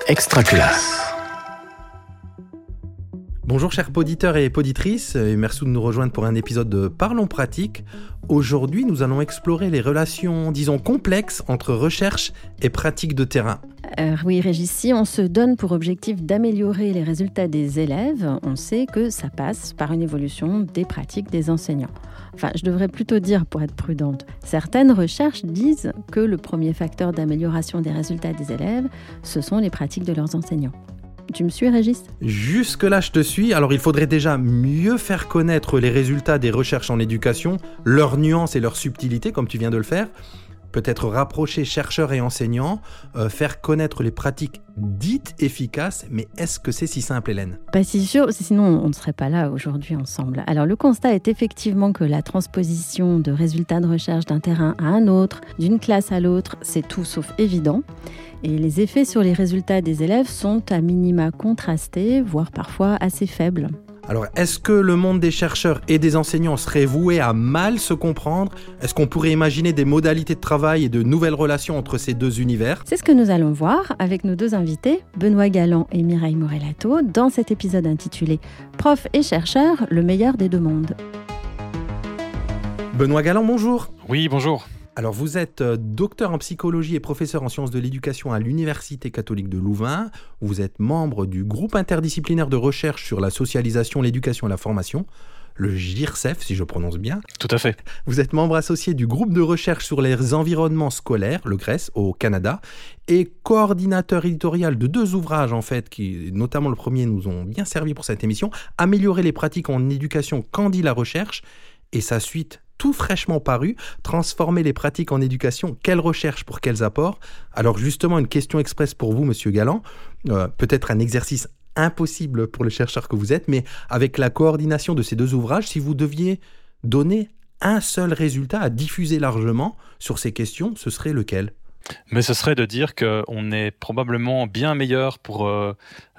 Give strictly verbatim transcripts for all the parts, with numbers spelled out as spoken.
Extraculasse. Bonjour chers poditeurs et poditrices, et merci de nous rejoindre pour un épisode de Parlons pratique. Aujourd'hui, nous allons explorer les relations, disons, complexes entre recherche et pratique de terrain. Euh, oui, Régis, si on se donne pour objectif d'améliorer les résultats des élèves, on sait que ça passe par une évolution des pratiques des enseignants. Enfin, je devrais plutôt dire, pour être prudente, certaines recherches disent que le premier facteur d'amélioration des résultats des élèves, ce sont les pratiques de leurs enseignants. Tu me suis, Régis ? Jusque-là, je te suis. Alors, il faudrait déjà mieux faire connaître les résultats des recherches en éducation, leurs nuances et leurs subtilités, comme tu viens de le faire. Peut-être rapprocher chercheurs et enseignants, euh, faire connaître les pratiques dites efficaces. Mais est-ce que c'est si simple, Hélène ? Pas si sûr, sinon on ne serait pas là aujourd'hui ensemble. Alors, le constat est effectivement que la transposition de résultats de recherche d'un terrain à un autre, d'une classe à l'autre, c'est tout sauf évident. Et les effets sur les résultats des élèves sont à minima contrastés, voire parfois assez faibles. Alors, est-ce que le monde des chercheurs et des enseignants serait voué à mal se comprendre ? Est-ce qu'on pourrait imaginer des modalités de travail et de nouvelles relations entre ces deux univers ? C'est ce que nous allons voir avec nos deux invités, Benoît Galland et Mireille Morellato, dans cet épisode intitulé « Prof et chercheurs, le meilleur des deux mondes ». Benoît Galland, bonjour. Oui, bonjour. Alors, vous êtes docteur en psychologie et professeur en sciences de l'éducation à l'Université catholique de Louvain. Vous êtes membre du groupe interdisciplinaire de recherche sur la socialisation, l'éducation et la formation, le G I R C E F, si je prononce bien. Tout à fait. Vous êtes membre associé du groupe de recherche sur les environnements scolaires, le G R E S, au Canada, et coordinateur éditorial de deux ouvrages, en fait, qui, notamment le premier, nous ont bien servi pour cette émission, « Améliorer les pratiques en éducation, qu'en dit la recherche ?» et sa suite tout fraîchement paru, transformer les pratiques en éducation, quelles recherches pour quels apports ? Alors justement, une question express pour vous, Monsieur Galland, euh, peut-être un exercice impossible pour le chercheur que vous êtes, mais avec la coordination de ces deux ouvrages, si vous deviez donner un seul résultat à diffuser largement sur ces questions, ce serait lequel ? Mais ce serait de dire qu'on est probablement bien meilleur pour euh,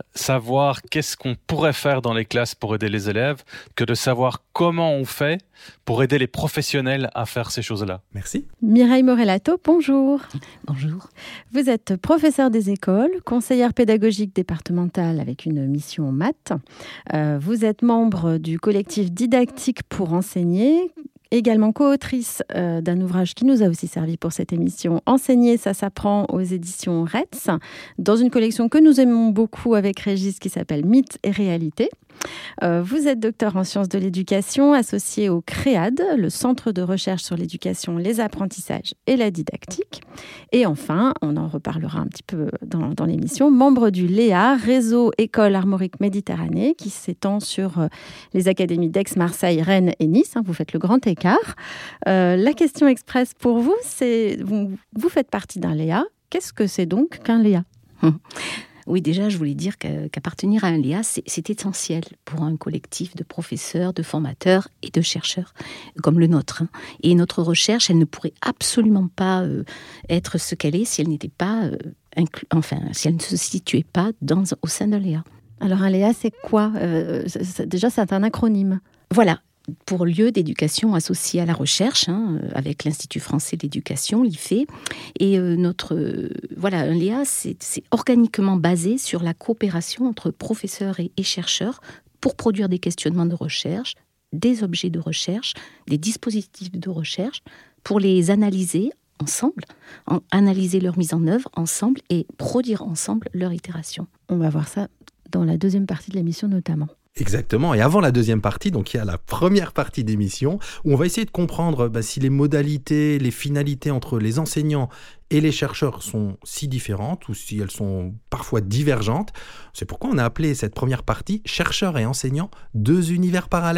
savoir qu'est-ce qu'on pourrait faire dans les classes pour aider les élèves que de savoir comment on fait pour aider les professionnels à faire ces choses-là. Merci. Mireille Morellato, bonjour. Bonjour. Vous êtes professeure des écoles, conseillère pédagogique départementale avec une mission maths. Euh, vous êtes membre du collectif Didactique pour enseigner, également co-autrice euh, d'un ouvrage qui nous a aussi servi pour cette émission, Enseigner, ça s'apprend aux éditions R E T S, dans une collection que nous aimons beaucoup avec Régis qui s'appelle Mythes et réalités. Euh, vous êtes docteur en sciences de l'éducation, associé au CREAD, le Centre de recherche sur l'éducation, les apprentissages et la didactique. Et enfin, on en reparlera un petit peu dans, dans l'émission, membre du L E A, Réseau École Armorique Méditerranée, qui s'étend sur euh, les académies d'Aix, Marseille, Rennes et Nice. Hein, vous faites le grand écart. Euh, la question express pour vous, c'est vous, vous faites partie d'un L E A. Qu'est-ce que c'est donc qu'un L E A ? hum. Oui, déjà, je voulais dire qu'appartenir à un L E A, c'est, c'est essentiel pour un collectif de professeurs, de formateurs et de chercheurs comme le nôtre. Hein. Et notre recherche, elle ne pourrait absolument pas euh, être ce qu'elle est si elle n'était pas, euh, inclus, enfin, si elle ne se situait pas dans, au sein d'un L E A. Alors, un L E A, c'est quoi ? euh, c'est, c'est, Déjà, c'est un acronyme. Voilà. Pour lieu d'éducation associé à la recherche, hein, avec l'Institut français d'éducation, l'I F E. Et euh, notre, euh, voilà, un L E A, c'est, c'est organiquement basé sur la coopération entre professeurs et, et chercheurs pour produire des questionnements de recherche, des objets de recherche, des dispositifs de recherche, pour les analyser ensemble, en, analyser leur mise en œuvre ensemble et produire ensemble leur itération. On va voir ça dans la deuxième partie de l'émission notamment. Exactement, et avant la deuxième partie, donc il y a la première partie d'émission où on va essayer de comprendre bah, si les modalités, les finalités entre les enseignants et les chercheurs sont si différentes ou si elles sont parfois divergentes. C'est pourquoi on a appelé cette première partie « Chercheurs et enseignants, deux univers parallèles ».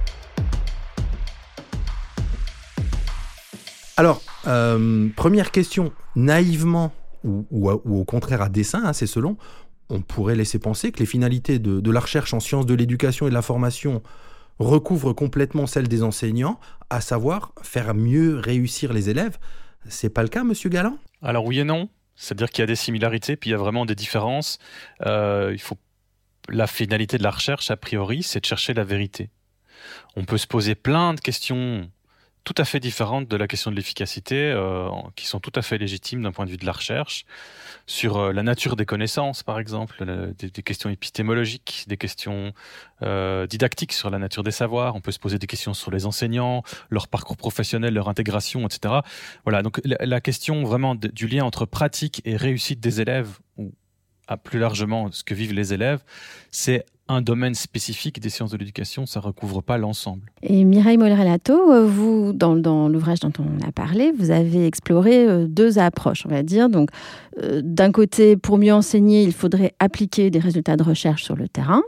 Alors, euh, première question, naïvement ou, ou, ou au contraire à dessein, hein, c'est selon... On pourrait laisser penser que les finalités de, de la recherche en sciences de l'éducation et de la formation recouvrent complètement celles des enseignants, à savoir faire mieux réussir les élèves. C'est pas le cas, Monsieur Galland ? Alors oui et non. C'est-à-dire qu'il y a des similarités, puis il y a vraiment des différences. Euh, il faut... La finalité de la recherche, a priori, c'est de chercher la vérité. On peut se poser plein de questions tout à fait différentes de la question de l'efficacité, euh, qui sont tout à fait légitimes d'un point de vue de la recherche, sur euh, la nature des connaissances, par exemple, euh, des, des questions épistémologiques, des questions euh, didactiques sur la nature des savoirs. On peut se poser des questions sur les enseignants, leur parcours professionnel, leur intégration, et cetera. Voilà, donc la, la question vraiment de, du lien entre pratique et réussite des élèves, ou à plus largement ce que vivent les élèves, c'est un domaine spécifique des sciences de l'éducation, ça ne recouvre pas l'ensemble. Et Mireille Moller-Lato, vous, dans, dans l'ouvrage dont on a parlé, vous avez exploré deux approches, on va dire. Donc, euh, d'un côté, pour mieux enseigner, il faudrait appliquer des résultats de recherche sur le terrain.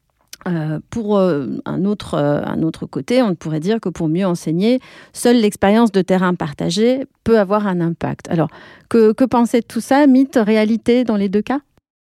Euh, pour euh, un, autre, euh, un autre côté, on pourrait dire que pour mieux enseigner, seule l'expérience de terrain partagée peut avoir un impact. Alors, que, que pensez de tout ça, mythe, réalité dans les deux cas ?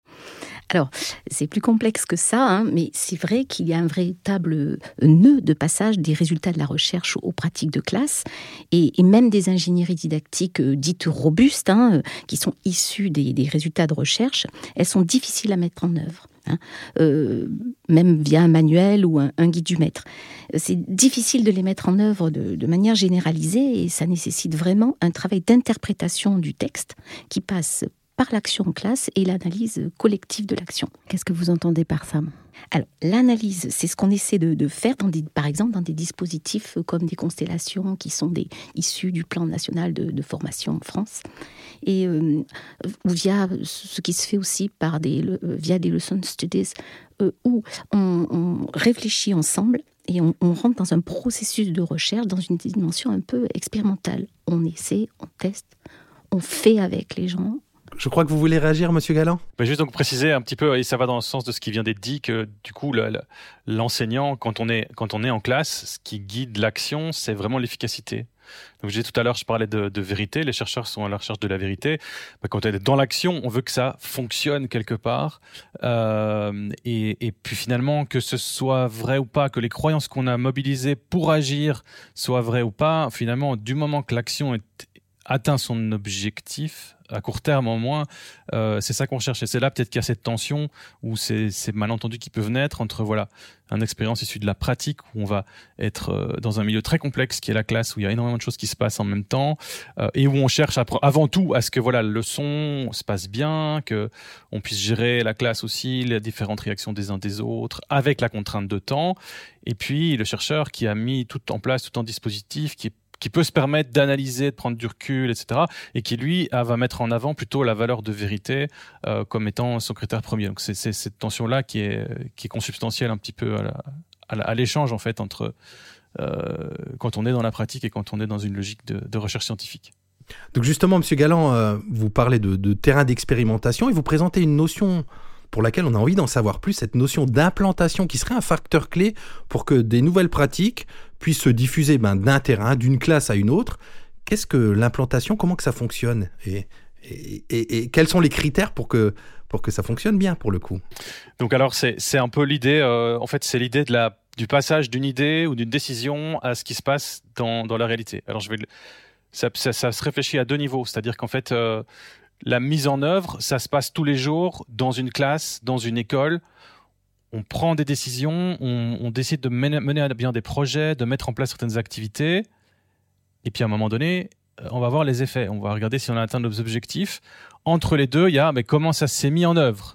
Alors, c'est plus complexe que ça, hein, mais c'est vrai qu'il y a un véritable nœud de passage des résultats de la recherche aux pratiques de classe, et, et même des ingénieries didactiques euh, dites robustes, hein, euh, qui sont issues des, des résultats de recherche, elles sont difficiles à mettre en œuvre. Hein, euh, même via un manuel ou un, un guide du maître. C'est difficile de les mettre en œuvre de, de manière généralisée, et ça nécessite vraiment un travail d'interprétation du texte qui passe par l'action en classe et l'analyse collective de l'action. Qu'est-ce que vous entendez par ça ? Alors, l'analyse, c'est ce qu'on essaie de, de faire, dans des, par exemple, dans des dispositifs comme des constellations qui sont des, issus du plan national de, de formation en France, et euh, ou via ce qui se fait aussi par des, le, via des leçon studies, euh, où on, on réfléchit ensemble et on, on rentre dans un processus de recherche, dans une dimension un peu expérimentale. On essaie, on teste, on fait avec les gens. Je crois que vous voulez réagir, Monsieur Galland. Mais juste donc préciser un petit peu, et ça va dans le sens de ce qui vient d'être dit, que du coup, le, le, l'enseignant, quand on, est, quand on est en classe, ce qui guide l'action, c'est vraiment l'efficacité. Donc, je disais tout à l'heure, je parlais de, de vérité, les chercheurs sont à la recherche de la vérité. Bah, quand on est dans l'action, on veut que ça fonctionne quelque part. Euh, et, et puis finalement, que ce soit vrai ou pas, que les croyances qu'on a mobilisées pour agir soient vraies ou pas, finalement, du moment que l'action est, atteint son objectif, à court terme au moins, euh, c'est ça qu'on cherche. Et c'est là peut-être qu'il y a cette tension ou ces, ces malentendus qui peuvent naître entre voilà, une expérience issue de la pratique où on va être euh, dans un milieu très complexe qui est la classe, où il y a énormément de choses qui se passent en même temps, euh, et où on cherche à, avant tout à ce que voilà, la leçon se passe bien, qu'on puisse gérer la classe aussi, les différentes réactions des uns des autres, avec la contrainte de temps. Et puis le chercheur qui a mis tout en place, tout un dispositif qui est qui peut se permettre d'analyser, de prendre du recul, et cetera, et qui, lui, va mettre en avant plutôt la valeur de vérité euh, comme étant son critère premier. Donc, c'est, c'est cette tension-là qui est, qui est consubstantielle un petit peu à, la, à, la, à l'échange, en fait, entre euh, quand on est dans la pratique et quand on est dans une logique de, de recherche scientifique. Donc, justement, Monsieur Galland, euh, vous parlez de, de terrain d'expérimentation et vous présentez une notion pour laquelle on a envie d'en savoir plus, cette notion d'implantation qui serait un facteur clé pour que des nouvelles pratiques puissent se diffuser ben, d'un terrain, d'une classe à une autre. Qu'est-ce que l'implantation ? Comment que ça fonctionne ? et, et, et, et quels sont les critères pour que, pour que ça fonctionne bien, pour le coup ? Donc alors, c'est, c'est un peu l'idée, euh, en fait, c'est l'idée de la, du passage d'une idée ou d'une décision à ce qui se passe dans, dans la réalité. Alors, je vais, ça, ça, ça se réfléchit à deux niveaux, c'est-à-dire qu'en fait... Euh, la mise en œuvre, ça se passe tous les jours dans une classe, dans une école. On prend des décisions, on, on décide de mener, mener à bien des projets, de mettre en place certaines activités. Et puis à un moment donné, on va voir les effets. On va regarder si on a atteint nos objectifs. Entre les deux, il y a mais comment ça s'est mis en œuvre.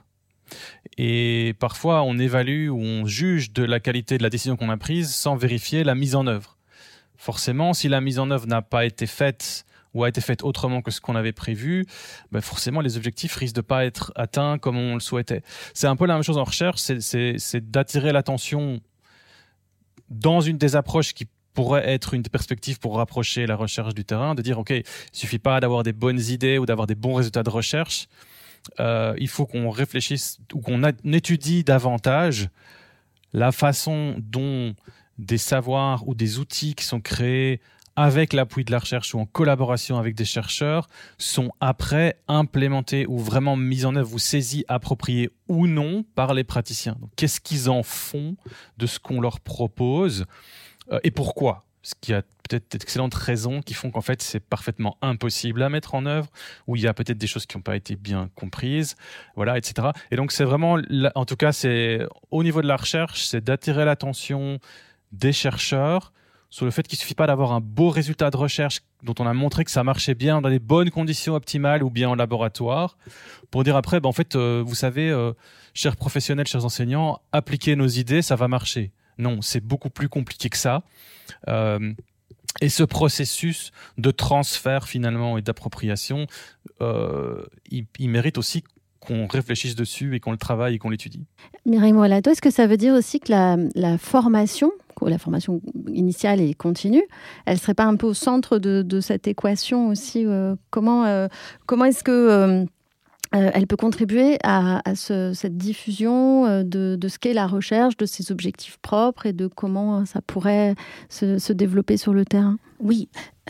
Et parfois, on évalue ou on juge de la qualité de la décision qu'on a prise sans vérifier la mise en œuvre. Forcément, si la mise en œuvre n'a pas été faite ou a été faite autrement que ce qu'on avait prévu, ben forcément les objectifs risquent de pas être atteints comme on le souhaitait. C'est un peu la même chose en recherche, c'est, c'est, c'est d'attirer l'attention dans une des approches qui pourrait être une perspective pour rapprocher la recherche du terrain, de dire ok, il suffit pas d'avoir des bonnes idées ou d'avoir des bons résultats de recherche, euh, il faut qu'on réfléchisse ou qu'on a, on étudie davantage la façon dont des savoirs ou des outils qui sont créés avec l'appui de la recherche ou en collaboration avec des chercheurs, sont après implémentés ou vraiment mis en œuvre ou saisis, appropriés ou non par les praticiens. Donc, qu'est-ce qu'ils en font de ce qu'on leur propose euh, et pourquoi ? Parce qu'il y a peut-être d'excellentes raisons qui font qu'en fait, c'est parfaitement impossible à mettre en œuvre, ou il y a peut-être des choses qui n'ont pas été bien comprises, voilà, et cetera. Et donc, c'est vraiment, en tout cas, c'est au niveau de la recherche, c'est d'attirer l'attention des chercheurs sur le fait qu'il ne suffit pas d'avoir un beau résultat de recherche dont on a montré que ça marchait bien dans des bonnes conditions optimales ou bien en laboratoire, pour dire après, ben en fait, euh, vous savez, euh, chers professionnels, chers enseignants, appliquez nos idées, ça va marcher. Non, c'est beaucoup plus compliqué que ça. Euh, et ce processus de transfert finalement et d'appropriation, euh, il, il mérite aussi qu'on réfléchisse dessus et qu'on le travaille et qu'on l'étudie. Mireille Moalato, est-ce que ça veut dire aussi que la, la formation, la formation initiale et continue, elle ne serait pas un peu au centre de, de cette équation aussi euh, Comment, euh, comment est-ce que euh, euh, elle peut contribuer à, à ce, cette diffusion euh, de, de ce qu'est la recherche, de ses objectifs propres et de comment ça pourrait se, se développer sur le terrain ? Oui,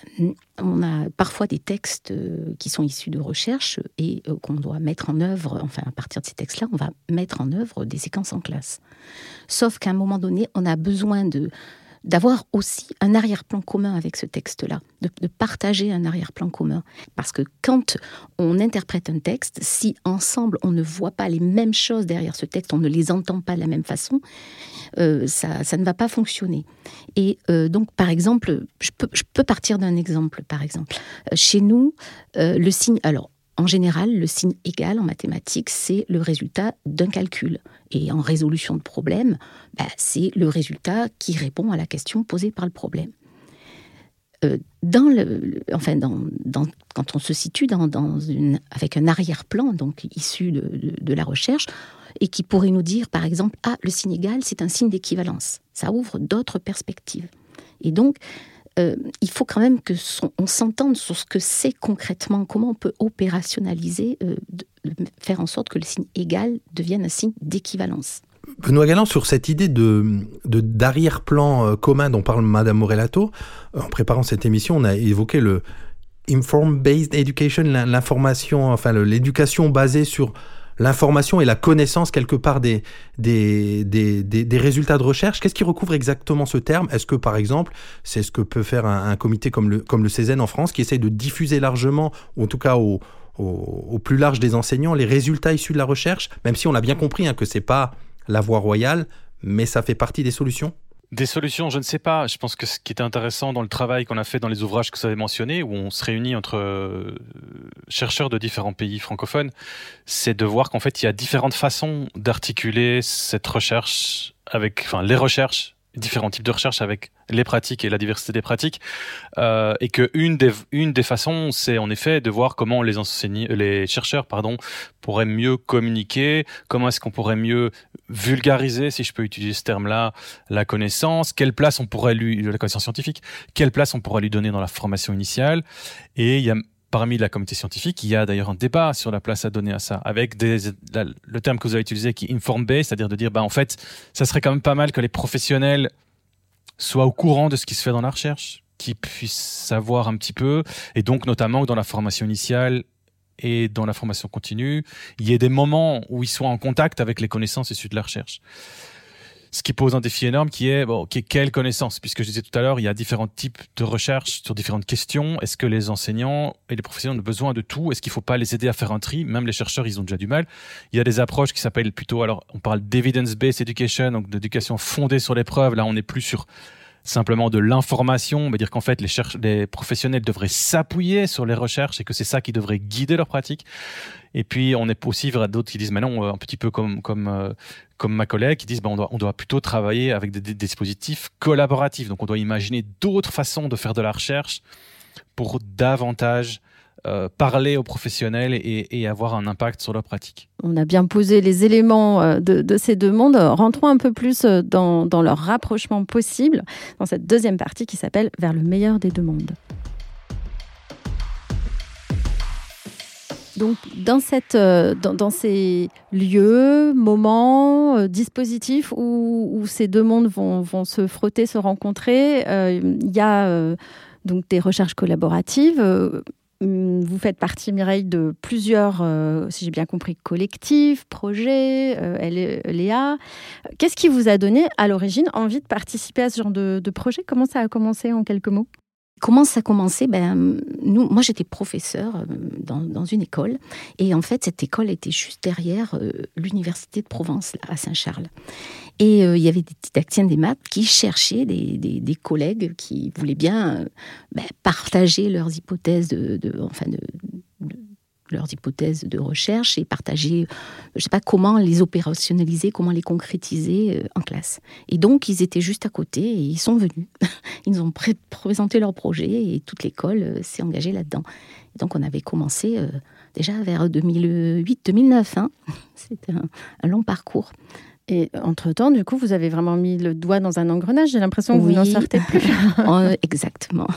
on a parfois des textes qui sont issus de recherche et qu'on doit mettre en œuvre, enfin à partir de ces textes-là, on va mettre en œuvre des séquences en classe. Sauf qu'à un moment donné, on a besoin de, d'avoir aussi un arrière-plan commun avec ce texte-là, de, de partager un arrière-plan commun. Parce que quand on interprète un texte, si ensemble on ne voit pas les mêmes choses derrière ce texte, on ne les entend pas de la même façon, euh, ça, ça ne va pas fonctionner. Et euh, donc, par exemple, je peux, je peux partir d'un exemple, par exemple. Euh, chez nous, euh, le signe... Alors, en général, le signe égal en mathématiques, c'est le résultat d'un calcul. Et en résolution de problème, bah, c'est le résultat qui répond à la question posée par le problème. Euh, dans le, enfin, dans, dans, quand on se situe dans, dans une, avec un arrière-plan, donc issu de, de, de la recherche, et qui pourrait nous dire, par exemple, ah, le signe égal, c'est un signe d'équivalence. Ça ouvre d'autres perspectives. Et donc, Euh, il faut quand même qu'on s'entende sur ce que c'est concrètement, comment on peut opérationnaliser, euh, de, de faire en sorte que le signe égal devienne un signe d'équivalence. Benoît Galland, sur cette idée de, de, d'arrière-plan commun dont parle Madame Morellato, en préparant cette émission, on a évoqué le inform-based education, l'information, enfin l'éducation basée sur l'information et la connaissance quelque part des, des, des, des, des résultats de recherche. Qu'est-ce qui recouvre exactement ce terme ? Est-ce que, par exemple, c'est ce que peut faire un, un comité comme le, comme le Cézanne en France, qui essaye de diffuser largement, ou en tout cas au, au, au plus large des enseignants, les résultats issus de la recherche, même si on a bien compris hein, que ce n'est pas la voie royale, mais ça fait partie des solutions ? Des solutions, je ne sais pas. Je pense que ce qui était intéressant dans le travail qu'on a fait dans les ouvrages que vous avez mentionnés, où on se réunit entre euh, chercheurs de différents pays francophones, c'est de voir qu'en fait, il y a différentes façons d'articuler cette recherche avec, enfin, les recherches, différents types de recherches avec les pratiques et la diversité des pratiques, euh, et que une des une des façons, c'est en effet de voir comment les enseignants, les chercheurs, pardon, pourraient mieux communiquer, comment est-ce qu'on pourrait mieux vulgariser, si je peux utiliser ce terme-là, la connaissance, quelle place on pourrait lui, la connaissance scientifique, quelle place on pourrait lui donner dans la formation initiale, et il y a parmi la communauté scientifique, il y a d'ailleurs un débat sur la place à donner à ça, avec des, la, le terme que vous avez utilisé qui est inform-based, c'est-à-dire de dire, bah, en fait, ça serait quand même pas mal que les professionnels soient au courant de ce qui se fait dans la recherche, qu'ils puissent savoir un petit peu, et donc notamment dans la formation initiale et dans la formation continue, il y ait des moments où ils soient en contact avec les connaissances issues de la recherche. Ce qui pose un défi énorme qui est, bon, okay, quelle connaissance ? Puisque je disais tout à l'heure, il y a différents types de recherches sur différentes questions. Est-ce que les enseignants et les professionnels ont besoin de tout ? Est-ce qu'il ne faut pas les aider à faire un tri ? Même les chercheurs, ils ont déjà du mal. Il y a des approches qui s'appellent plutôt, alors on parle d'evidence-based education, donc d'éducation fondée sur les preuves. Là, on n'est plus sur simplement de l'information, on va dire qu'en fait les, cherche- les professionnels devraient s'appuyer sur les recherches et que c'est ça qui devrait guider leur pratique. Et puis on est aussi vers d'autres qui disent, mais non, un petit peu comme comme euh, comme ma collègue, qui disent, ben on doit on doit plutôt travailler avec des, des dispositifs collaboratifs. Donc on doit imaginer d'autres façons de faire de la recherche pour davantage Euh, parler aux professionnels et, et avoir un impact sur leur pratique. On a bien posé les éléments de, de ces deux mondes. Rentrons un peu plus dans, dans leur rapprochement possible, dans cette deuxième partie qui s'appelle « Vers le meilleur des deux mondes ». Donc, dans, cette, dans, dans ces lieux, moments, euh, dispositifs où, où ces deux mondes vont, vont se frotter, se rencontrer, il euh, y a euh, donc des recherches collaboratives. Euh, Vous faites partie, Mireille, de plusieurs, euh, si j'ai bien compris, collectifs, projets, euh, Léa. Qu'est-ce qui vous a donné, à l'origine, envie de participer à ce genre de, de projet ? Comment ça a commencé, en quelques mots ? Comment ça a commencé? Ben, nous, moi, j'étais professeure dans, dans une école. Et en fait, cette école était juste derrière euh, l'université de Provence, là, à Saint-Charles. Et euh, il y avait des didacticiens des maths qui cherchaient des, des, des collègues qui voulaient bien euh, ben, partager leurs hypothèses de, de, enfin de, de leurs hypothèses de recherche et partager, je ne sais pas comment les opérationnaliser, comment les concrétiser en classe. Et donc, ils étaient juste à côté et ils sont venus. Ils nous ont pré- présenté leur projet et toute l'école s'est engagée là-dedans. Et donc, on avait commencé euh, déjà vers deux mille huit deux mille neuf. Hein. C'était un, un long parcours. Et entre-temps, du coup, vous avez vraiment mis le doigt dans un engrenage. J'ai l'impression que oui. Vous n'en sortez plus. euh, exactement.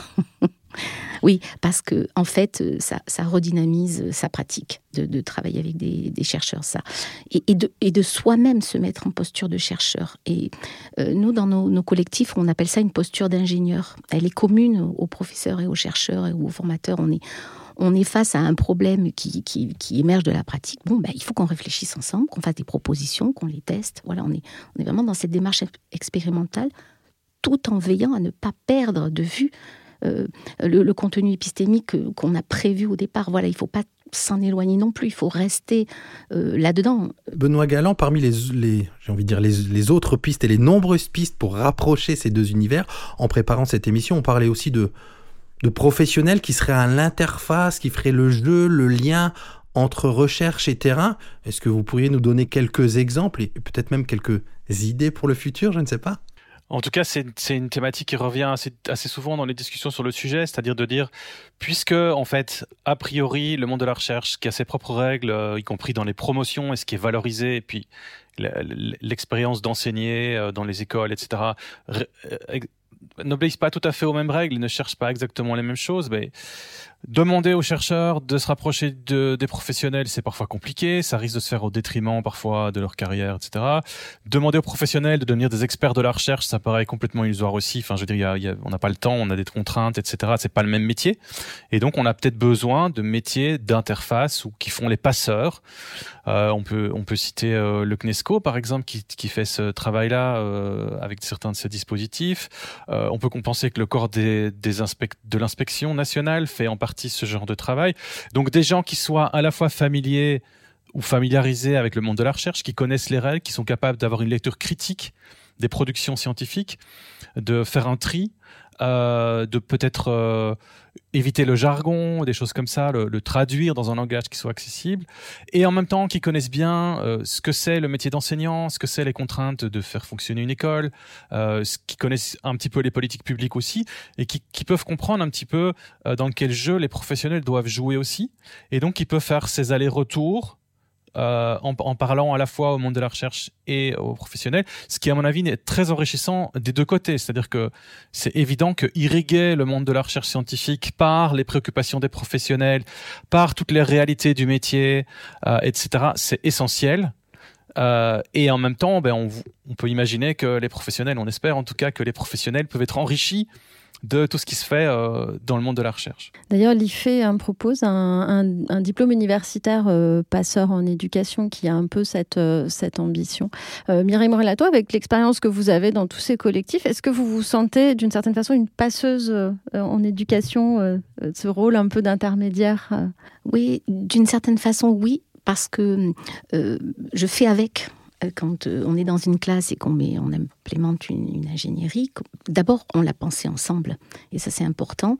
Oui, parce que en fait, ça, ça redynamise sa pratique de, de travailler avec des, des chercheurs, ça, et, et, de, et de soi-même se mettre en posture de chercheur. Et euh, nous, dans nos, nos collectifs, on appelle ça une posture d'ingénieur. Elle est commune aux professeurs et aux chercheurs et aux formateurs. On est, on est face à un problème qui, qui, qui émerge de la pratique. Bon, ben, il faut qu'on réfléchisse ensemble, qu'on fasse des propositions, qu'on les teste. Voilà, on est, on est vraiment dans cette démarche expérimentale, tout en veillant à ne pas perdre de vue Euh, le, le contenu épistémique qu'on a prévu au départ. Voilà, il ne faut pas s'en éloigner non plus, il faut rester euh, là-dedans. Benoît Galland, parmi les, les, j'ai envie de dire les, les autres pistes et les nombreuses pistes pour rapprocher ces deux univers, en préparant cette émission, on parlait aussi de, de professionnels qui seraient à l'interface, qui feraient le jeu, le lien entre recherche et terrain. Est-ce que vous pourriez nous donner quelques exemples et peut-être même quelques idées pour le futur, je ne sais pas? En tout cas, c'est, c'est une thématique qui revient assez, assez souvent dans les discussions sur le sujet, c'est-à-dire de dire, puisque, en fait, a priori, le monde de la recherche, qui a ses propres règles, euh, y compris dans les promotions, et ce qui est valorisé, et puis l'expérience d'enseigner euh, dans les écoles, et cetera, euh, n'obéissent pas tout à fait aux mêmes règles, ne cherchent pas exactement les mêmes choses, mais demander aux chercheurs de se rapprocher de, des professionnels, c'est parfois compliqué, ça risque de se faire au détriment parfois de leur carrière, et cetera. Demander aux professionnels de devenir des experts de la recherche, ça paraît complètement illusoire aussi. Enfin, je veux dire, il y a, il y a, on n'a pas le temps, on a des contraintes, et cetera. C'est pas le même métier. Et donc, on a peut-être besoin de métiers d'interface ou qui font les passeurs. Euh, on peut, on peut citer euh, le CNESCO, par exemple, qui, qui fait ce travail-là euh, avec certains de ses dispositifs. Euh, on peut compenser que le corps des, des inspect- de l'inspection nationale fait en partie ce genre de travail. Donc des gens qui soient à la fois familiers ou familiarisés avec le monde de la recherche, qui connaissent les règles, qui sont capables d'avoir une lecture critique des productions scientifiques, de faire un tri, euh, de peut-être euh, éviter le jargon, des choses comme ça, le, le traduire dans un langage qui soit accessible, et en même temps qui connaissent bien euh, ce que c'est le métier d'enseignant, ce que c'est les contraintes de faire fonctionner une école, euh, ce qui connaissent un petit peu les politiques publiques aussi, et qui, qui peuvent comprendre un petit peu euh, dans quel jeu les professionnels doivent jouer aussi, et donc qui peuvent faire ces allers-retours Euh, en, en parlant à la fois au monde de la recherche et aux professionnels, ce qui à mon avis est très enrichissant des deux côtés, c'est-à-dire que c'est évident que irriguer le monde de la recherche scientifique par les préoccupations des professionnels, par toutes les réalités du métier, euh, et cetera, c'est essentiel. Euh, et en même temps, ben, on, on peut imaginer que les professionnels, on espère en tout cas que les professionnels peuvent être enrichis de tout ce qui se fait euh, dans le monde de la recherche. D'ailleurs, l'I F E hein, propose un, un, un diplôme universitaire euh, passeur en éducation qui a un peu cette, euh, cette ambition. Euh, Mireille Morelato, avec l'expérience que vous avez dans tous ces collectifs, est-ce que vous vous sentez d'une certaine façon une passeuse euh, en éducation, euh, ce rôle un peu d'intermédiaire euh... Oui, d'une certaine façon, oui, parce que euh, je fais avec. Quand on est dans une classe et qu'on met, on implémente une, une ingénierie, d'abord on l'a pensé ensemble, et ça c'est important.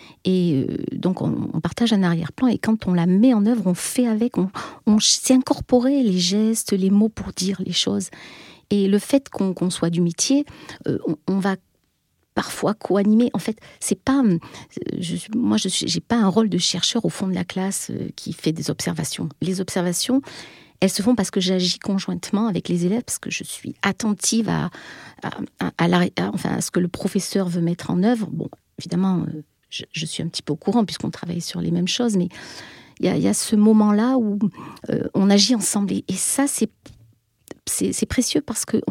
Et donc on, on partage un arrière-plan, et quand on la met en œuvre, on fait avec, on, on s'est incorporé les gestes, les mots pour dire les choses. Et le fait qu'on, qu'on soit du métier, euh, on, on va parfois co-animer. En fait, c'est pas, je, moi je n'ai pas un rôle de chercheur au fond de la classe euh, qui fait des observations. Les observations, elles se font parce que j'agis conjointement avec les élèves, parce que je suis attentive à, à, à, à, la, à, enfin, à ce que le professeur veut mettre en œuvre. Bon, évidemment, je, je suis un petit peu au courant puisqu'on travaille sur les mêmes choses, mais il y, y a ce moment-là où euh, on agit ensemble. Et, et ça, c'est, c'est, c'est précieux parce qu'on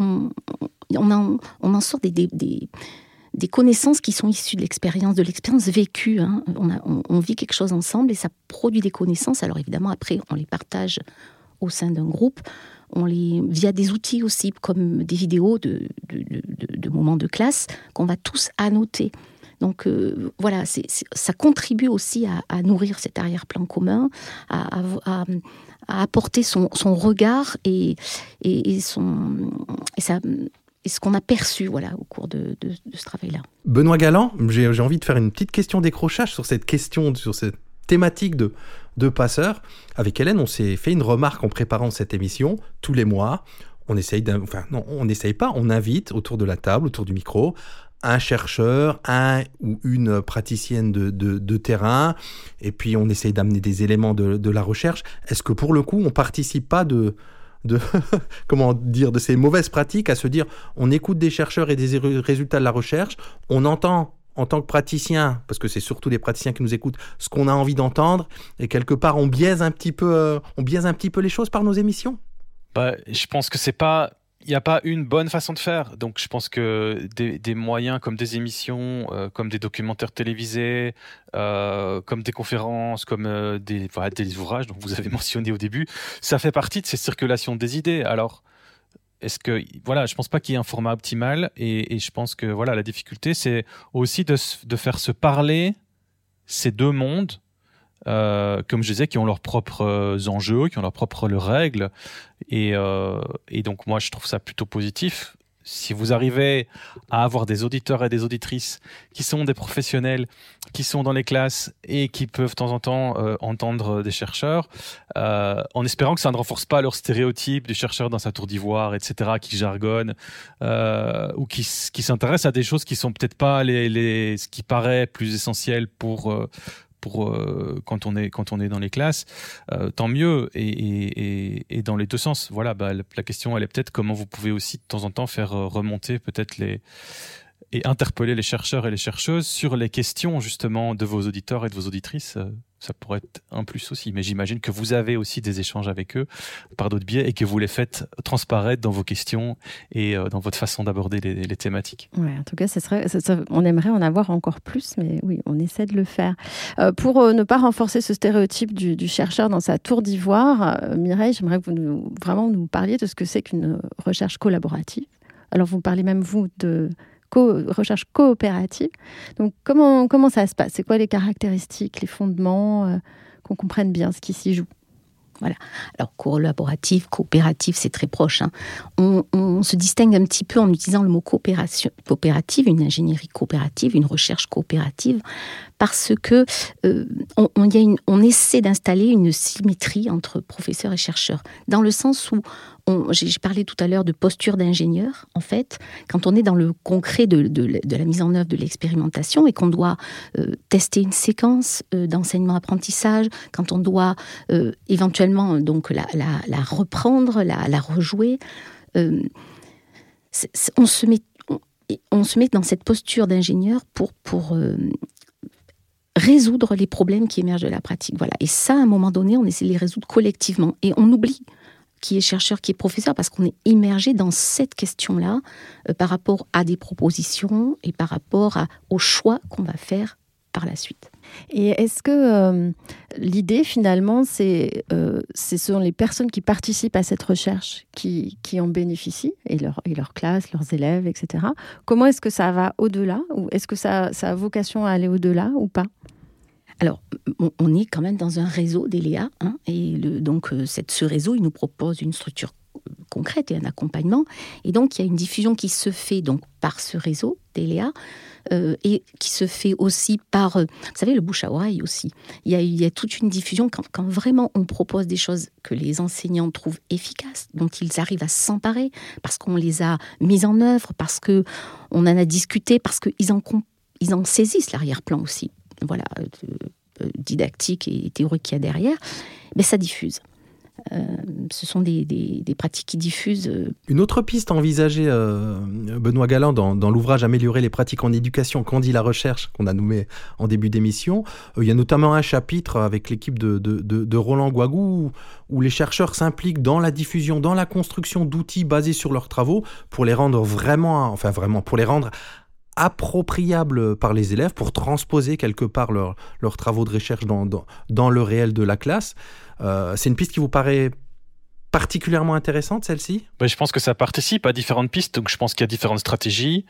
on en, on en sort des, des, des, des connaissances qui sont issues de l'expérience, de l'expérience vécue. Hein. On, a, on, on vit quelque chose ensemble et ça produit des connaissances. Alors évidemment, après, on les partage au sein d'un groupe, on les, via des outils aussi, comme des vidéos de, de, de, de moments de classe, qu'on va tous annoter. Donc euh, voilà, c'est, c'est, ça contribue aussi à, à nourrir cet arrière-plan commun, à, à, à, à apporter son, son regard et, et, et, son, et, sa, et ce qu'on a perçu voilà, au cours de, de, de ce travail-là. Benoît Galland, j'ai, j'ai envie de faire une petite question décrochage sur cette question, sur cette thématique de, de passeurs. Avec Hélène, on s'est fait une remarque en préparant cette émission. Tous les mois, on essaye, enfin non, on n'essaye pas, on invite autour de la table, autour du micro, un chercheur, un ou une praticienne de, de, de terrain, et puis on essaye d'amener des éléments de, de la recherche. Est-ce que pour le coup, on ne participe pas de, de, comment dire, de ces mauvaises pratiques à se dire, on écoute des chercheurs et des résultats de la recherche, on entend en tant que praticien, parce que c'est surtout les praticiens qui nous écoutent, ce qu'on a envie d'entendre, et quelque part, on biaise un petit peu, euh, on biaise un petit peu les choses par nos émissions? Bah, je pense que c'est pas... Il n'y a pas une bonne façon de faire. Donc, je pense que des, des moyens comme des émissions, euh, comme des documentaires télévisés, euh, comme des conférences, comme euh, des, voilà, des ouvrages dont vous avez mentionné au début, ça fait partie de ces circulations des idées. Alors, est-ce que, voilà, je pense pas qu'il y ait un format optimal, et, et je pense que, voilà, la difficulté, c'est aussi de, de faire se parler ces deux mondes. Euh, comme je disais, qui ont leurs propres enjeux, qui ont leurs propres règles. Et, euh, et donc, moi, je trouve ça plutôt positif. Si vous arrivez à avoir des auditeurs et des auditrices qui sont des professionnels, qui sont dans les classes et qui peuvent de temps en temps euh, entendre des chercheurs, euh, en espérant que ça ne renforce pas leur stéréotype du chercheur dans sa tour d'ivoire, et cetera, qui jargonne, euh, ou qui, qui s'intéresse à des choses qui sont peut-être pas les, les, ce qui paraît plus essentiel pour... Euh, pour euh, quand on est quand on est dans les classes, euh, tant mieux, et, et, et dans les deux sens. Voilà, bah, la question elle est peut-être comment vous pouvez aussi de temps en temps faire remonter peut-être les et interpeller les chercheurs et les chercheuses sur les questions justement de vos auditeurs et de vos auditrices. Ça pourrait être un plus aussi, mais j'imagine que vous avez aussi des échanges avec eux par d'autres biais et que vous les faites transparaître dans vos questions et dans votre façon d'aborder les, les thématiques. Ouais, en tout cas, ça serait, ça, ça, on aimerait en avoir encore plus, mais oui, on essaie de le faire. Euh, pour euh, ne pas renforcer ce stéréotype du, du chercheur dans sa tour d'ivoire, euh, Mireille, j'aimerais que vous nous, vraiment nous parliez de ce que c'est qu'une recherche collaborative. Alors, vous parlez même, vous, de... Co- recherche coopérative. Donc, comment, comment ça se passe? C'est quoi les caractéristiques, les fondements, euh, qu'on comprenne bien ce qui s'y joue? Voilà. Alors, collaborative, coopérative, c'est très proche. Hein. On, on se distingue un petit peu en utilisant le mot coopération, coopérative, une ingénierie coopérative, une recherche coopérative, parce que euh, on, on, y a une, on essaie d'installer une symétrie entre professeurs et chercheurs, dans le sens où on, j'ai, j'ai parlé tout à l'heure de posture d'ingénieur. En fait, quand on est dans le concret de, de, de la mise en œuvre de l'expérimentation et qu'on doit euh, tester une séquence euh, d'enseignement-apprentissage, quand on doit euh, éventuellement donc la, la, la reprendre, la, la rejouer, euh, c'est, c'est, on se met on, on se met dans cette posture d'ingénieur pour pour euh, résoudre les problèmes qui émergent de la pratique. Voilà. Et ça, à un moment donné, on essaie de les résoudre collectivement. Et on oublie qui est chercheur, qui est professeur, parce qu'on est immergé dans cette question-là euh, par rapport à des propositions et par rapport à, au choix qu'on va faire par la suite. Et est-ce que euh, l'idée, finalement, c'est, euh, ce sont les personnes qui participent à cette recherche qui, qui en bénéficient, et leur, et leur classe, leurs élèves, et cetera. Comment est-ce que ça va au-delà? Ou est-ce que ça, ça a vocation à aller au-delà ou pas? Alors, on est quand même dans un réseau d'E L E A, hein, et le, donc cette, ce réseau, il nous propose une structure concrète et un accompagnement. Et donc, il y a une diffusion qui se fait donc par ce réseau d'E L E A euh, et qui se fait aussi par, euh, vous savez, le bouche à oreille aussi. Il y a, il y a toute une diffusion quand, quand vraiment on propose des choses que les enseignants trouvent efficaces, dont ils arrivent à s'emparer, parce qu'on les a mises en œuvre, parce qu'on en a discuté, parce qu'ils en, ils en saisissent l'arrière-plan aussi. Voilà, euh, didactique et théorique qu'il y a derrière, mais ça diffuse. Euh, ce sont des, des, des pratiques qui diffusent. Une autre piste envisagée, euh, Benoît Galland, dans, dans l'ouvrage « Améliorer les pratiques en éducation, qu'en dit la recherche ?» qu'on a nommé en début d'émission, euh, il y a notamment un chapitre avec l'équipe de, de, de, de Roland Guagou où, où les chercheurs s'impliquent dans la diffusion, dans la construction d'outils basés sur leurs travaux pour les rendre vraiment, enfin vraiment, pour les rendre appropriables par les élèves, pour transposer quelque part leur, leurs travaux de recherche dans, dans, dans le réel de la classe. Euh, c'est une piste qui vous paraît particulièrement intéressante, celle-ci ? Ben, je pense que ça participe à différentes pistes, donc je pense qu'il y a différentes stratégies.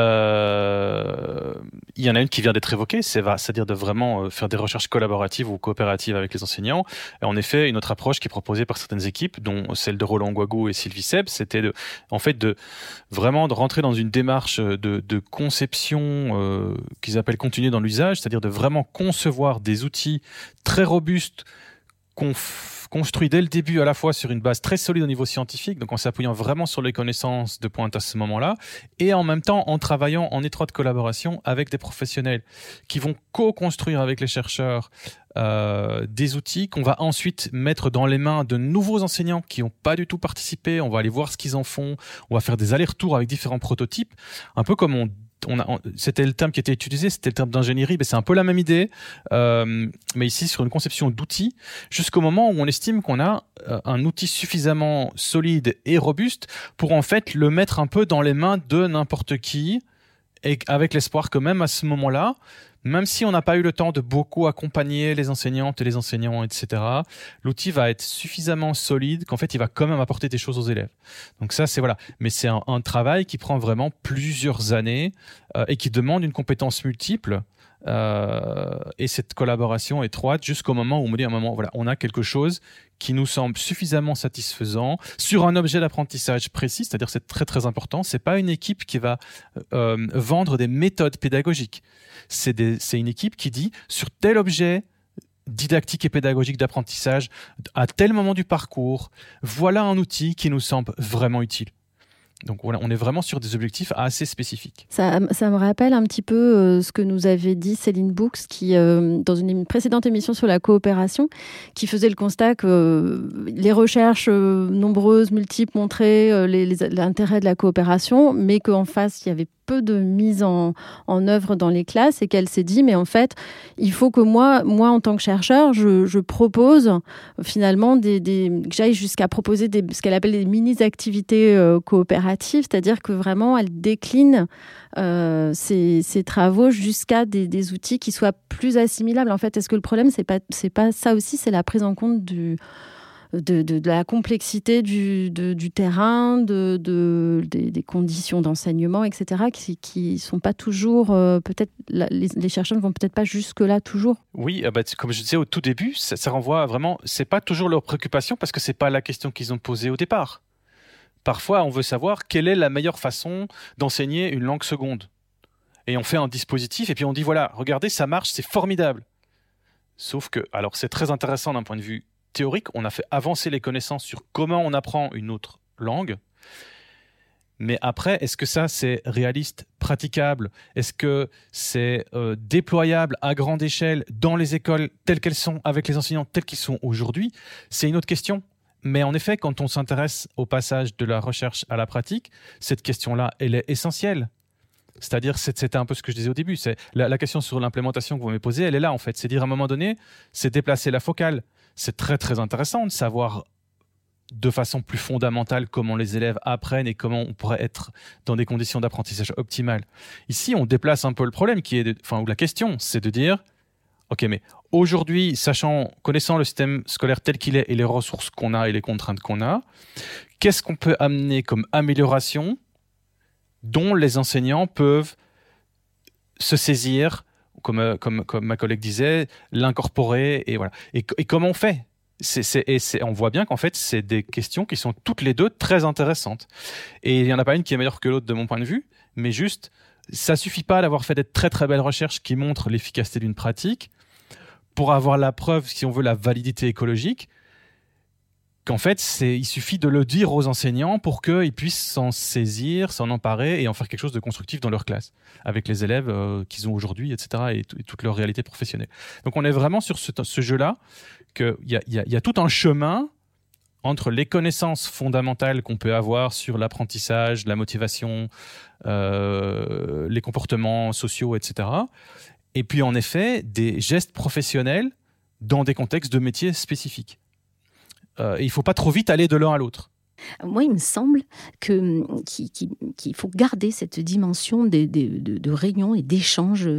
Euh, il y en a une qui vient d'être évoquée, c'est, c'est-à-dire de vraiment faire des recherches collaboratives ou coopératives avec les enseignants. Et en effet, une autre approche qui est proposée par certaines équipes, dont celle de Roland Guagou et Sylvie Seb, c'était de, en fait de vraiment de rentrer dans une démarche de, de conception euh, qu'ils appellent continue dans l'usage, c'est-à-dire de vraiment concevoir des outils très robustes qu'on f- construit dès le début à la fois sur une base très solide au niveau scientifique, donc en s'appuyant vraiment sur les connaissances de pointe à ce moment-là, et en même temps en travaillant en étroite collaboration avec des professionnels qui vont co-construire avec les chercheurs euh, des outils qu'on va ensuite mettre dans les mains de nouveaux enseignants qui n'ont pas du tout participé. On va aller voir ce qu'ils en font, on va faire des allers-retours avec différents prototypes, un peu comme on On a, on, c'était le terme qui était utilisé, c'était le terme d'ingénierie, mais c'est un peu la même idée, euh, mais ici sur une conception d'outils, jusqu'au moment où on estime qu'on a euh, un outil suffisamment solide et robuste pour en fait le mettre un peu dans les mains de n'importe qui, et avec l'espoir que même à ce moment-là, même si on n'a pas eu le temps de beaucoup accompagner les enseignantes et les enseignants, et cetera, l'outil va être suffisamment solide qu'en fait, il va quand même apporter des choses aux élèves. Donc ça, c'est voilà. Mais c'est un, un travail qui prend vraiment plusieurs années euh, et qui demande une compétence multiple euh, et cette collaboration étroite jusqu'au moment où on me dit à un moment, voilà, on a quelque chose qui nous semble suffisamment satisfaisant sur un objet d'apprentissage précis, c'est-à-dire c'est très très important. C'est pas une équipe qui va euh, vendre des méthodes pédagogiques. C'est, des, c'est une équipe qui dit sur tel objet didactique et pédagogique d'apprentissage, à tel moment du parcours, voilà un outil qui nous semble vraiment utile. Donc voilà, on est vraiment sur des objectifs assez spécifiques. Ça, ça me rappelle un petit peu euh, ce que nous avait dit Céline Bouks, qui, euh, dans une précédente émission sur la coopération, qui faisait le constat que euh, les recherches euh, nombreuses, multiples, montraient euh, les, les, l'intérêt de la coopération, mais qu'en face, il y avait peu de mise en, en œuvre dans les classes, et qu'elle s'est dit, mais en fait, il faut que moi, moi en tant que chercheur, je, je propose finalement des, des, que j'aille jusqu'à proposer des, ce qu'elle appelle des mini-activités euh, coopératives, c'est-à-dire que vraiment, elle décline euh, ses, ses travaux jusqu'à des, des outils qui soient plus assimilables. En fait, est-ce que le problème, c'est pas, c'est pas ça aussi, c'est la prise en compte du... De, de, de la complexité du, de, du terrain, de, de, des, des conditions d'enseignement, et cetera, qui ne sont pas toujours... Euh, peut-être la, les, les chercheurs ne vont peut-être pas jusque-là toujours. Oui, euh bah, comme je disais au tout début, ça, ça renvoie à vraiment... Ce n'est pas toujours leur préoccupation parce que ce n'est pas la question qu'ils ont posée au départ. Parfois, on veut savoir quelle est la meilleure façon d'enseigner une langue seconde. Et on fait un dispositif et puis on dit, voilà, regardez, ça marche, c'est formidable. Sauf que, alors c'est très intéressant d'un point de vue théorique, on a fait avancer les connaissances sur comment on apprend une autre langue. Mais après, est-ce que ça, c'est réaliste, praticable ? Est-ce que c'est euh, déployable à grande échelle dans les écoles telles qu'elles sont, avec les enseignants tels qu'ils sont aujourd'hui ? C'est une autre question. Mais en effet, quand on s'intéresse au passage de la recherche à la pratique, cette question-là, elle est essentielle. C'est-à-dire, c'était un peu ce que je disais au début. C'est la, la question sur l'implémentation que vous m'avez posée, elle est là en fait. C'est dire à un moment donné, c'est déplacer la focale. C'est très très intéressant de savoir de façon plus fondamentale comment les élèves apprennent et comment on pourrait être dans des conditions d'apprentissage optimales. Ici, on déplace un peu le problème qui est, de, enfin, ou la question, c'est de dire, ok, mais aujourd'hui, sachant, connaissant le système scolaire tel qu'il est et les ressources qu'on a et les contraintes qu'on a, qu'est-ce qu'on peut amener comme amélioration dont les enseignants peuvent se saisir, comme, comme, comme ma collègue disait, l'incorporer, et voilà. Et, et comment on fait ? c'est, c'est, et c'est, on voit bien qu'en fait, c'est des questions qui sont toutes les deux très intéressantes. Et il n'y en a pas une qui est meilleure que l'autre de mon point de vue, mais juste, ça ne suffit pas d'avoir fait des très très belles recherches qui montrent l'efficacité d'une pratique pour avoir la preuve, si on veut, la validité écologique, qu'en fait, c'est, il suffit de le dire aux enseignants pour qu'ils puissent s'en saisir, s'en emparer et en faire quelque chose de constructif dans leur classe, avec les élèves euh, qu'ils ont aujourd'hui, et cetera, et, t- et toute leur réalité professionnelle. Donc on est vraiment sur ce, ce jeu-là, qu'il y a, y, a, y a tout un chemin entre les connaissances fondamentales qu'on peut avoir sur l'apprentissage, la motivation, euh, les comportements sociaux, et cetera, et puis en effet, des gestes professionnels dans des contextes de métiers spécifiques. Euh, il ne faut pas trop vite aller de l'un à l'autre. Moi, il me semble que, qu'il, qu'il faut garder cette dimension de, de, de, de réunion et d'échange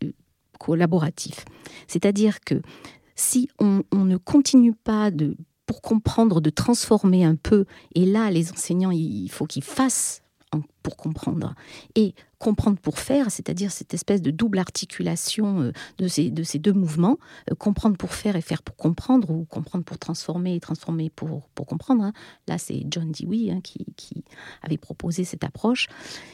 collaboratifs. C'est-à-dire que si on, on ne continue pas de pour comprendre, de transformer un peu. Et là, les enseignants, il faut qu'ils fassent pour comprendre. Et comprendre pour faire, c'est-à-dire cette espèce de double articulation de ces, de ces deux mouvements, comprendre pour faire et faire pour comprendre, ou comprendre pour transformer et transformer pour, pour comprendre. Hein. Là, c'est John Dewey hein, qui, qui avait proposé cette approche.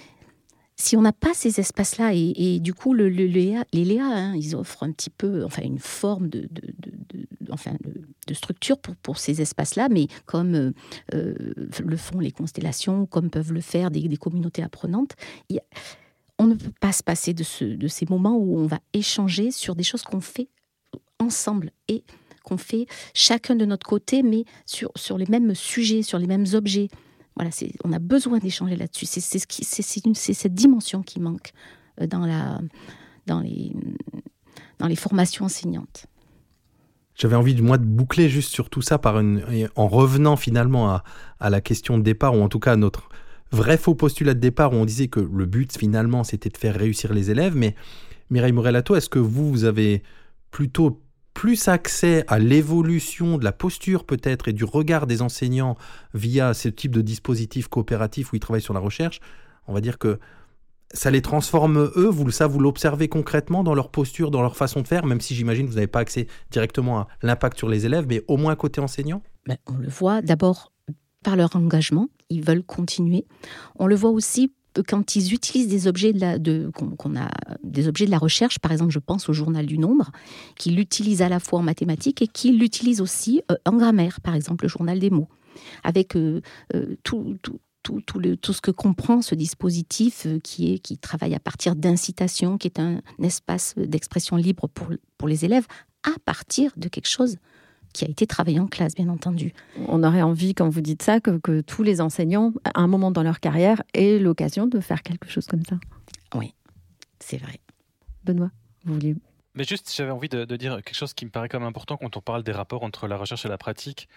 Si on n'a pas ces espaces-là, et, et du coup, le, le, les L E A, hein, ils offrent un petit peu, enfin, une forme de, de, de, de, enfin, de, de structure pour, pour ces espaces-là, mais comme euh, le font les constellations, comme peuvent le faire des, des communautés apprenantes, il y a, on ne peut pas se passer de, ce, de ces moments où on va échanger sur des choses qu'on fait ensemble et qu'on fait chacun de notre côté, mais sur, sur les mêmes sujets, sur les mêmes objets. Voilà, c'est, on a besoin d'échanger là-dessus. C'est, c'est, ce qui, c'est, c'est, une, c'est cette dimension qui manque dans, la, dans, les, dans les formations enseignantes. J'avais envie, moi, de boucler juste sur tout ça par une, en revenant finalement à, à la question de départ, ou en tout cas à notre vrai faux postulat de départ, où on disait que le but, finalement, c'était de faire réussir les élèves. Mais Mireille Morel-Atto, est-ce que vous, vous avez plutôt plus accès à l'évolution de la posture peut-être et du regard des enseignants via ce type de dispositif coopératif où ils travaillent sur la recherche? On va dire que ça les transforme eux, vous, ça vous l'observez concrètement dans leur posture, dans leur façon de faire, même si j'imagine que vous n'avez pas accès directement à l'impact sur les élèves, mais au moins côté enseignant? Ben, on le voit d'abord par leur engagement, ils veulent continuer. On le voit aussi quand ils utilisent des objets de la, de, qu'on, qu'on a, des objets de la recherche, par exemple, je pense au journal du nombre, qu'ils l'utilisent à la fois en mathématiques et qu'ils l'utilisent aussi euh, en grammaire, par exemple, le journal des mots, avec euh, euh, tout, tout, tout, tout, le, tout ce que comprend ce dispositif euh, qui, est, qui travaille à partir d'incitation, qui est un, un espace d'expression libre pour, pour les élèves, à partir de quelque chose qui a été travaillé en classe, bien entendu. On aurait envie, quand vous dites ça, que, que tous les enseignants, à un moment dans leur carrière, aient l'occasion de faire quelque chose comme ça. Oui, c'est vrai. Benoît, vous vouliez... Mais juste, j'avais envie de, de dire quelque chose qui me paraît quand même important quand on parle des rapports entre la recherche et la pratique,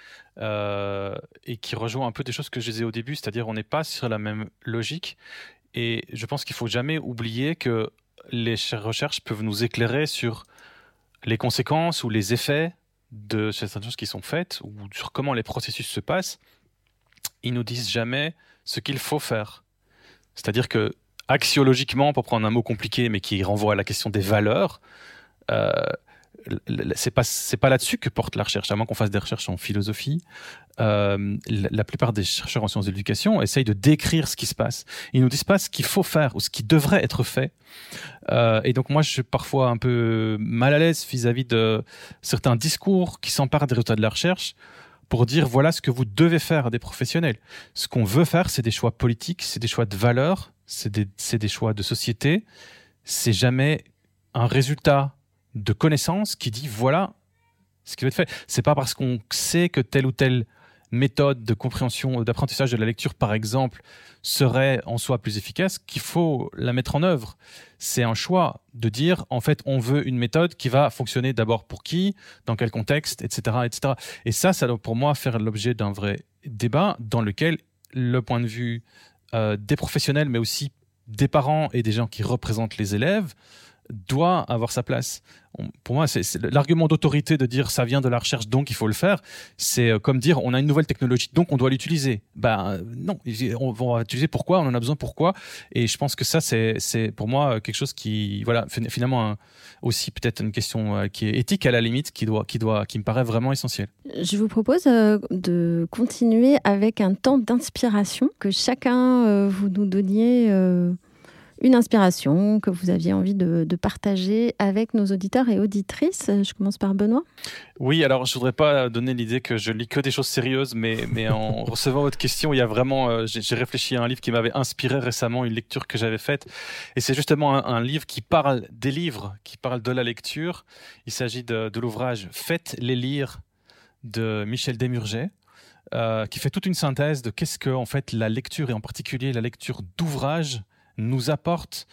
euh, et qui rejoint un peu des choses que je disais au début, c'est-à-dire on n'est pas sur la même logique, et je pense qu'il ne faut jamais oublier que les recherches peuvent nous éclairer sur les conséquences ou les effets de certaines choses qui sont faites ou sur comment les processus se passent. Ils nous disent jamais ce qu'il faut faire. C'est-à-dire que axiologiquement, pour prendre un mot compliqué mais qui renvoie à la question des valeurs, euh, c'est pas c'est pas là-dessus que porte la recherche, à moins qu'on fasse des recherches en philosophie. Euh, la, la plupart des chercheurs en sciences de l'éducation essayent de décrire ce qui se passe. Ils nous disent pas ce qu'il faut faire ou ce qui devrait être fait. Euh, et donc moi, je suis parfois un peu mal à l'aise vis-à-vis de certains discours qui s'emparent des résultats de la recherche pour dire voilà ce que vous devez faire à des professionnels. Ce qu'on veut faire, c'est des choix politiques, c'est des choix de valeurs, c'est des, c'est des choix de société. C'est jamais un résultat de connaissance qui dit voilà ce qui doit être fait. C'est pas parce qu'on sait que telle ou telle méthode de compréhension, d'apprentissage de la lecture, par exemple, serait en soi plus efficace qu'il faut la mettre en œuvre. C'est un choix de dire, en fait, on veut une méthode qui va fonctionner d'abord pour qui, dans quel contexte, et cetera, et cetera. Et ça, ça doit pour moi faire l'objet d'un vrai débat dans lequel le point de vue euh, des professionnels, mais aussi des parents et des gens qui représentent les élèves, doit avoir sa place. On, pour moi, c'est, c'est l'argument d'autorité de dire ça vient de la recherche, donc il faut le faire. C'est comme dire on a une nouvelle technologie, donc on doit l'utiliser. Ben non, on va l'utiliser pourquoi, on en a besoin pourquoi. Et je pense que ça, c'est, c'est pour moi quelque chose qui, voilà, finalement un, aussi peut-être une question qui est éthique à la limite, qui doit, qui doit, qui me paraît vraiment essentielle. Je vous propose euh, de continuer avec un temps d'inspiration, que chacun euh, vous nous donniez. Euh... Une inspiration que vous aviez envie de, de partager avec nos auditeurs et auditrices. Je commence par Benoît. Oui, alors je ne voudrais pas donner l'idée que je lis que des choses sérieuses, mais, mais en recevant votre question, il y a vraiment, euh, j'ai, j'ai réfléchi à un livre qui m'avait inspiré récemment, une lecture que j'avais faite. Et c'est justement un, un livre qui parle des livres, qui parle de la lecture. Il s'agit de, de l'ouvrage « Faites les lire » de Michel Desmurget. Euh, qui fait toute une synthèse de qu'est-ce que en fait, la lecture, et en particulier la lecture d'ouvrages, nous apporte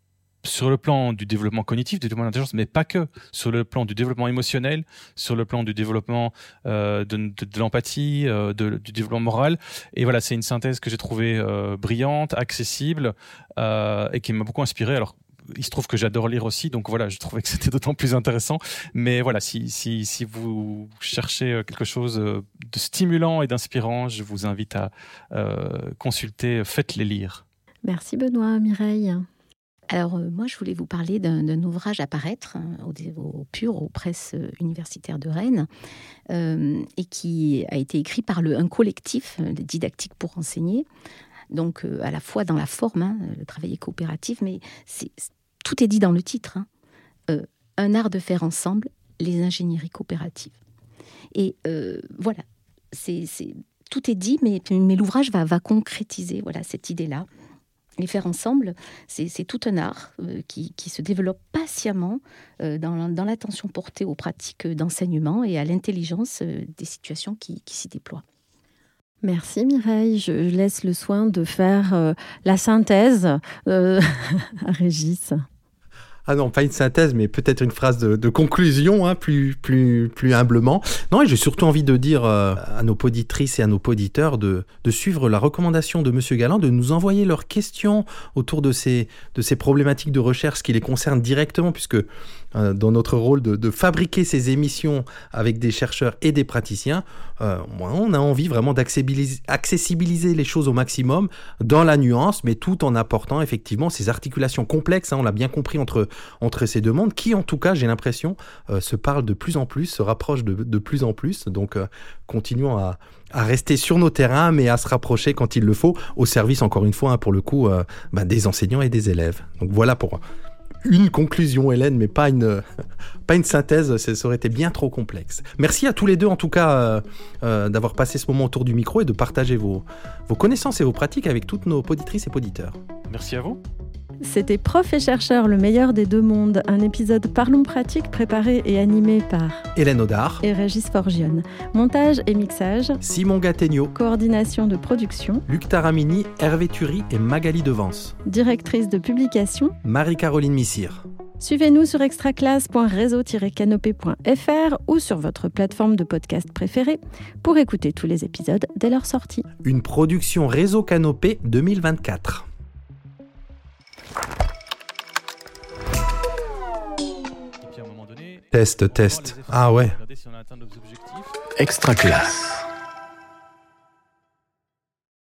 sur le plan du développement cognitif, du développement de l'intelligence, mais pas que, sur le plan du développement émotionnel, sur le plan du développement euh, de, de, de l'empathie, euh, de, du développement moral. Et voilà, c'est une synthèse que j'ai trouvée euh, brillante, accessible, euh, et qui m'a beaucoup inspiré. Alors, il se trouve que j'adore lire aussi, donc voilà, je trouvais que c'était d'autant plus intéressant. Mais voilà, si, si, si vous cherchez quelque chose de stimulant et d'inspirant, je vous invite à euh, consulter Faites-les lire. Merci Benoît. Mireille? Alors, euh, moi, je voulais vous parler d'un, d'un ouvrage à paraître hein, au, au P U R, aux presses universitaires de Rennes, euh, et qui a été écrit par le, un collectif, euh, Didactique pour enseigner, donc euh, à la fois dans la forme, hein, le travail est coopératif, mais c'est, c'est, tout est dit dans le titre. Hein. Euh, un art de faire ensemble, les ingénieries coopératives. Et euh, voilà, c'est, c'est, tout est dit, mais, mais l'ouvrage va, va concrétiser voilà, cette idée-là. Les faire ensemble, c'est, c'est tout un art euh, qui, qui se développe patiemment euh, dans, dans l'attention portée aux pratiques d'enseignement et à l'intelligence euh, des situations qui, qui s'y déploient. Merci Mireille. Je laisse le soin de faire euh, la synthèse euh, à Régis. Ah non, pas une synthèse, mais peut-être une phrase de, de conclusion, hein, plus, plus, plus humblement. Non, et j'ai surtout envie de dire euh, à nos poditrices et à nos poditeurs de, de suivre la recommandation de Monsieur Galland, de nous envoyer leurs questions autour de ces, de ces problématiques de recherche qui les concernent directement, puisque euh, dans notre rôle de, de fabriquer ces émissions avec des chercheurs et des praticiens, euh, on a envie vraiment d'accessibiliser les choses au maximum dans la nuance, mais tout en apportant effectivement ces articulations complexes, hein, on l'a bien compris, entre entre ces deux mondes qui, en tout cas, j'ai l'impression, euh, se parlent de plus en plus, se rapprochent de, de plus en plus. Donc, euh, continuons à, à rester sur nos terrains, mais à se rapprocher quand il le faut, au service, encore une fois, hein, pour le coup, euh, bah, des enseignants et des élèves. Donc, voilà pour une conclusion, Hélène, mais pas une, pas une synthèse, ça aurait été bien trop complexe. Merci à tous les deux, en tout cas, euh, euh, d'avoir passé ce moment autour du micro et de partager vos, vos connaissances et vos pratiques avec toutes nos poditrices et poditeurs. Merci à vous. C'était Prof et chercheurs, le meilleur des deux mondes, un épisode Parlons pratique préparé et animé par Hélène Audard et Régis Forgione. Montage et mixage Simon Gattegno. Coordination de production Luc Taramini, Hervé Thury et Magali Devance. Directrice de publication Marie-Caroline Missire. Suivez-nous sur extraclasse point réseau tiret canopé point f r ou sur votre plateforme de podcast préférée pour écouter tous les épisodes dès leur sortie. Une production Réseau Canopé deux mille vingt-quatre. Test, test. Ah ouais. Extraclasse.